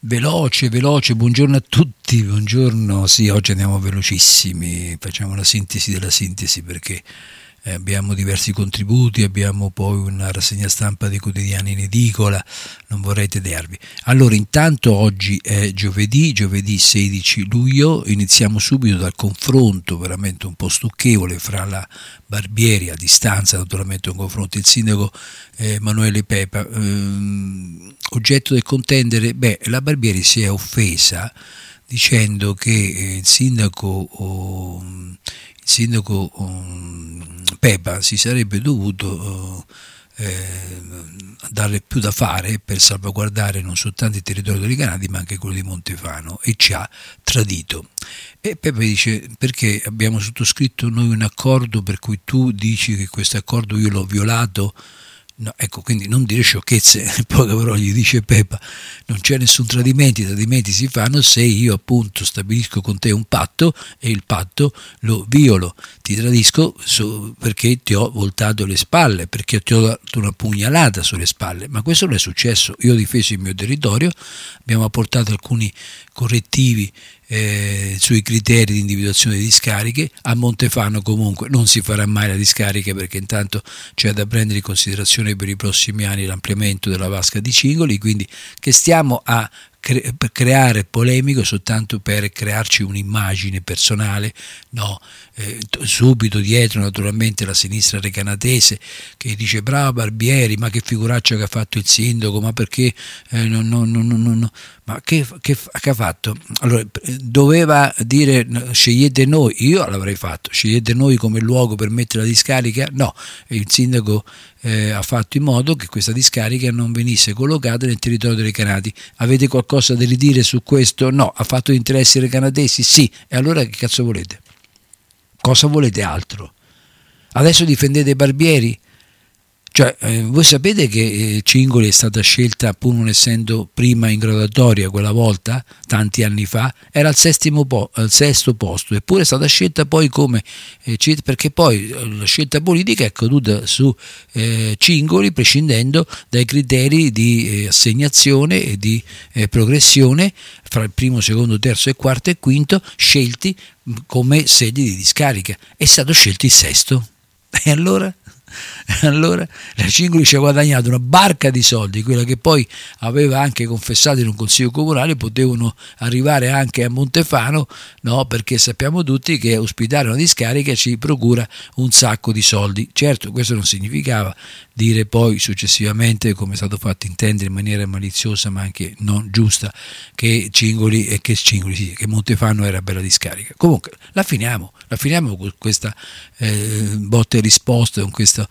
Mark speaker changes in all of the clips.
Speaker 1: Veloce, buongiorno a tutti, buongiorno. Sì, oggi andiamo velocissimi, facciamo una sintesi della sintesi perché abbiamo diversi contributi, abbiamo poi una rassegna stampa dei quotidiani in edicola, non vorrei tediarvi. Allora, intanto oggi è giovedì 16 luglio, iniziamo subito dal confronto veramente un po' stucchevole fra la Barbieri, a distanza naturalmente un confronto, il sindaco Emanuele Pepa. Oggetto del contendere, la Barbieri si è offesa dicendo che il sindaco Pepa si sarebbe dovuto dare più da fare per salvaguardare non soltanto il territorio delle Canarie ma anche quello di Montefano, e ci ha tradito. E Pepa dice: perché abbiamo sottoscritto noi un accordo per cui tu dici che questo accordo io l'ho violato? No, ecco, quindi non dire sciocchezze. In poche parole gli dice Pepa: non c'è nessun tradimento, i tradimenti si fanno se io appunto stabilisco con te un patto e il patto lo violo, ti tradisco perché ti ho voltato le spalle, perché ti ho dato una pugnalata sulle spalle, ma questo non è successo. Io ho difeso il mio territorio, abbiamo apportato alcuni correttivi sui criteri di individuazione di discariche. A Montefano comunque non si farà mai la discarica, perché intanto c'è da prendere in considerazione per i prossimi anni l'ampliamento della vasca di Cingoli, quindi che stiamo a per creare polemico soltanto per crearci un'immagine personale, no? Subito dietro naturalmente la sinistra recanatese che dice: bravo Barbieri, ma che figuraccia che ha fatto il sindaco, ma perché no. Ma che ha fatto? Allora, doveva dire scegliete noi, io l'avrei fatto, scegliete noi come luogo per mettere la discarica? No, il sindaco ha fatto in modo che questa discarica non venisse collocata nel territorio delle Canarie. Avete qualcosa da ridire su questo? No. Ha fatto interessi dei canadesi? Sì. E allora che cazzo volete? Cosa volete altro? Adesso difendete Barbieri? Cioè, voi sapete che Cingoli è stata scelta, pur non essendo prima in graduatoria quella volta, tanti anni fa, era al sesto posto, eppure è stata scelta poi come, perché poi la scelta politica è caduta su Cingoli, prescindendo dai criteri di assegnazione e di progressione fra il primo, secondo, terzo e quarto e quinto, scelti come sedi di discarica. È stato scelto il sesto. E allora la Cingoli ci ha guadagnato una barca di soldi, quella che poi aveva anche confessato in un consiglio comunale potevano arrivare anche a Montefano, no? Perché sappiamo tutti che ospitare una discarica ci procura un sacco di soldi. Certo, questo non significava dire poi successivamente, come è stato fatto intendere in maniera maliziosa ma anche non giusta, che Montefano era bella discarica. Comunque la finiamo con questa botta e risposta, con questo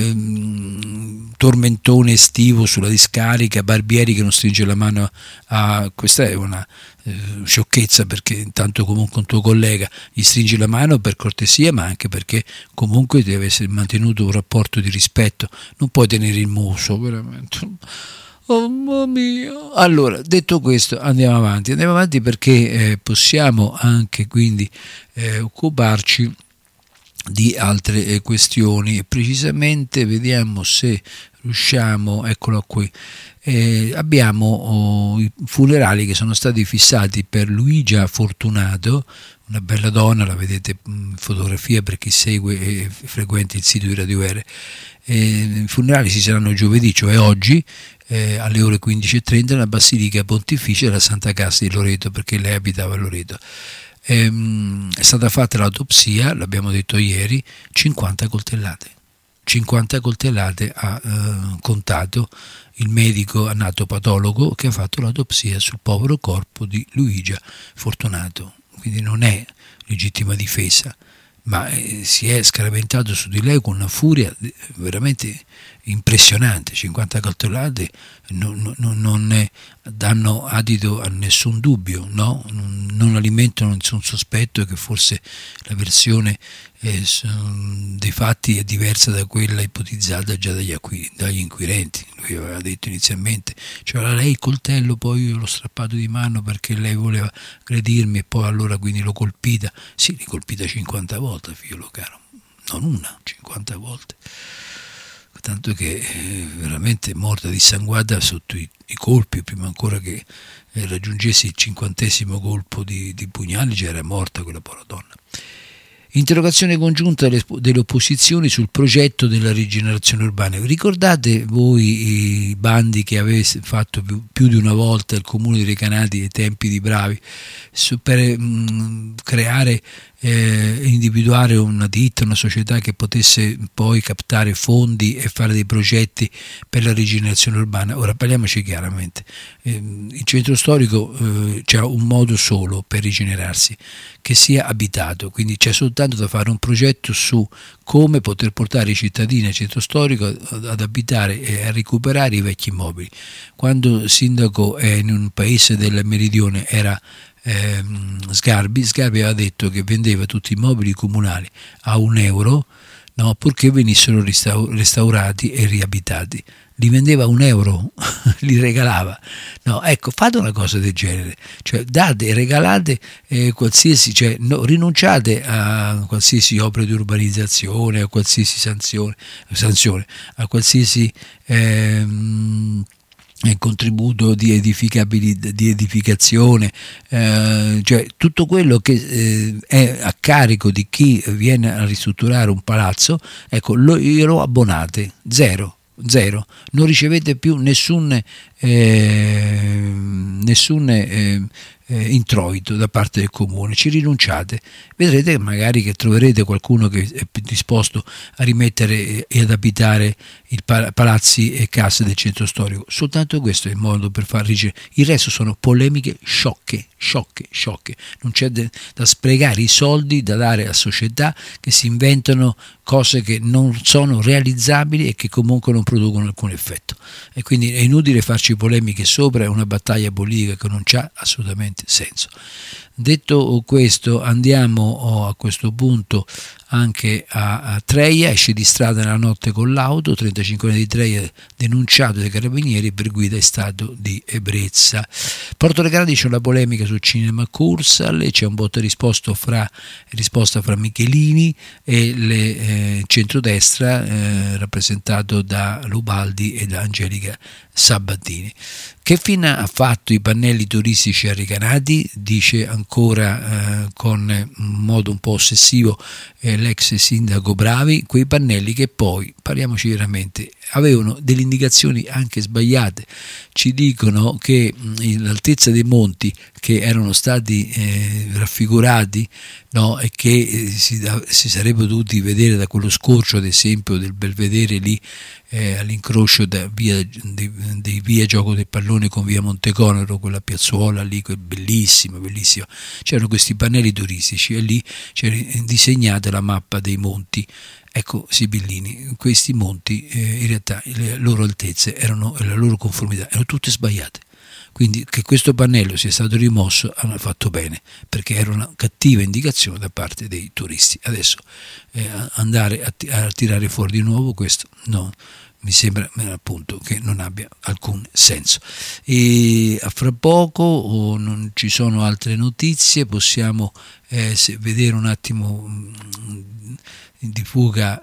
Speaker 1: tormentone estivo sulla discarica, Barbieri che non stringe la mano a... Questa è una sciocchezza, perché intanto comunque un tuo collega gli stringi la mano per cortesia, ma anche perché comunque deve essere mantenuto un rapporto di rispetto, non puoi tenere il muso veramente. Oh mamma mia. Allora, detto questo, andiamo avanti perché possiamo anche quindi occuparci di altre questioni. Precisamente vediamo se riusciamo, eccolo qui. Abbiamo i funerali che sono stati fissati per Luigia Fortunato, una bella donna, la vedete in fotografia per chi segue e frequenta il sito di Radio Ere. I funerali si saranno giovedì, cioè oggi, alle ore 15:30 nella Basilica Pontificia della Santa Casa di Loreto, perché lei abitava a Loreto. È stata fatta l'autopsia, l'abbiamo detto ieri, 50 coltellate ha contato il medico anatopatologo che ha fatto l'autopsia sul povero corpo di Luigia Fortunato. Quindi non è legittima difesa, ma si è scaraventato su di lei con una furia veramente impressionante. 50 coltellate non ne danno adito a nessun dubbio, no? Non alimentano nessun sospetto che forse la versione dei fatti è diversa da quella ipotizzata già dagli inquirenti. Lui aveva detto inizialmente: c'era lei il coltello, poi io l'ho strappato di mano perché lei voleva aggredirmi e poi allora quindi l'ho colpita. Sì, l'ho colpita 50 volte, figlio caro, non una, 50 volte. Tanto che veramente morta dissanguata sotto i colpi, prima ancora che raggiungesse il 50° colpo di pugnali, già era morta quella povera donna. Interrogazione congiunta delle opposizioni sul progetto della rigenerazione urbana. Ricordate voi i bandi che avete fatto più di una volta il Comune di Recanati ai tempi di Bravi per creare individuare una ditta, una società che potesse poi captare fondi e fare dei progetti per la rigenerazione urbana? Ora parliamoci chiaramente, il centro storico c'è un modo solo per rigenerarsi, che sia abitato, quindi c'è soltanto da fare un progetto su come poter portare i cittadini al centro storico ad abitare e a recuperare i vecchi immobili. Quando il sindaco in un paese del meridione era Sgarbi aveva detto che vendeva tutti i immobili comunali a €1, no, purché venissero restaurati e riabitati. Li vendeva a €1, li regalava. No, ecco, fate una cosa del genere, cioè date, regalate qualsiasi, cioè rinunciate a qualsiasi opera di urbanizzazione, a qualsiasi sanzione, a qualsiasi contributo di edificazione, cioè tutto quello che è a carico di chi viene a ristrutturare un palazzo, ecco, lo abbonate, zero, non ricevete più nessun introito da parte del comune, ci rinunciate, vedrete magari che troverete qualcuno che è più disposto a rimettere e ad abitare i palazzi e case del centro storico. Soltanto questo è il modo per far rigenerare. Il resto sono polemiche sciocche, non c'è da sprecare i soldi da dare a società che si inventano cose che non sono realizzabili e che comunque non producono alcun effetto, e quindi è inutile farci polemiche sopra, è una battaglia politica che non c'ha assolutamente senso. Detto questo, andiamo a questo punto anche a Treia. Esce di strada nella notte con l'auto, 35 anni di Treia, denunciato dai carabinieri per guida in stato di ebbrezza. Porto Recanati c'è una polemica sul cinema Cursal e c'è un botta risposta fra Michelini e il centrodestra rappresentato da Lubaldi e da Angelica Sabatini. Che fine ha fatto i pannelli turistici a Recanati? Dice ancora con un modo un po' ossessivo l'ex sindaco Bravi, quei pannelli che poi, parliamoci veramente, avevano delle indicazioni anche sbagliate. Ci dicono che l'altezza dei monti che erano stati raffigurati, no, e che si sarebbero dovuti vedere da quello scorcio, ad esempio, del Belvedere lì all'incrocio di via Gioco del Pallone con via Monteconero, quella piazzuola lì, bellissima, c'erano questi pannelli turistici e lì c'era disegnata la mappa dei monti. Ecco, Sibillini, questi monti in realtà le loro altezze erano, la loro conformità erano tutte sbagliate. Quindi che questo pannello sia stato rimosso hanno fatto bene, perché era una cattiva indicazione da parte dei turisti. Adesso andare a tirare fuori di nuovo questo no, mi sembra appunto che non abbia alcun senso. E fra poco non ci sono altre notizie, possiamo vedere un attimo di fuga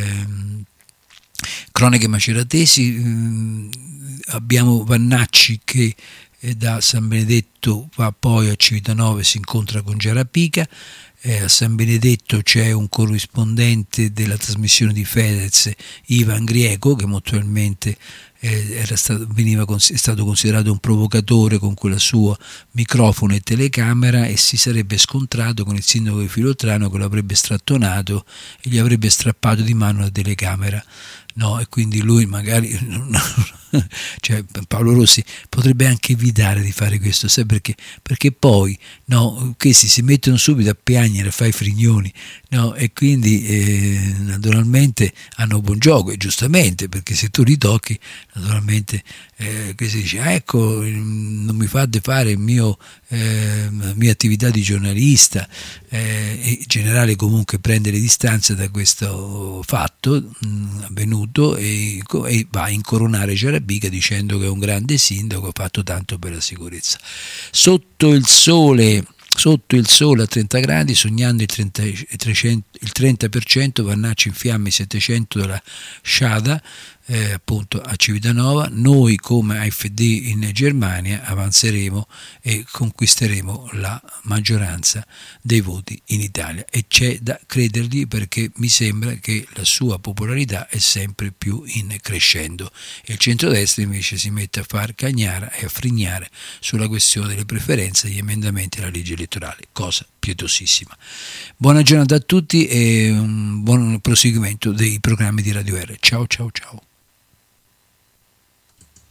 Speaker 1: cronache maceratesi. Abbiamo Vannacci che da San Benedetto va poi a Civitanove, si incontra con Giarapica. A San Benedetto c'è un corrispondente della trasmissione di Fedez, Ivan Grieco, che molto probabilmente è stato considerato un provocatore con quella sua microfono e telecamera, e si sarebbe scontrato con il sindaco di Filottrano, che lo avrebbe strattonato e gli avrebbe strappato di mano la telecamera. No, e quindi lui magari cioè Paolo Rossi potrebbe anche evitare di fare questo, sai perché? Perché poi no, questi si mettono subito a piangere, a fare i frignoni, no, e quindi naturalmente hanno buon gioco, e giustamente, perché se tu li tocchi naturalmente si dice ecco, non mi fate fare la mia attività di giornalista, e in generale comunque prendere distanza da questo fatto avvenuto, e va a incoronare Giarapica dicendo che è un grande sindaco, ha fatto tanto per la sicurezza. Sotto il sole a 30 gradi, sognando il 30%, Vannacci in fiamme 700 della Sciada, appunto a Civitanova. Noi come AfD in Germania avanzeremo e conquisteremo la maggioranza dei voti in Italia, e c'è da credergli, perché mi sembra che la sua popolarità è sempre più in crescendo. E il centrodestra invece si mette a far cagnara e a frignare sulla questione delle preferenze, gli emendamenti alla legge elettorale, cosa pietosissima. Buona giornata a tutti e un buon proseguimento dei programmi di Radio R. Ciao ciao ciao.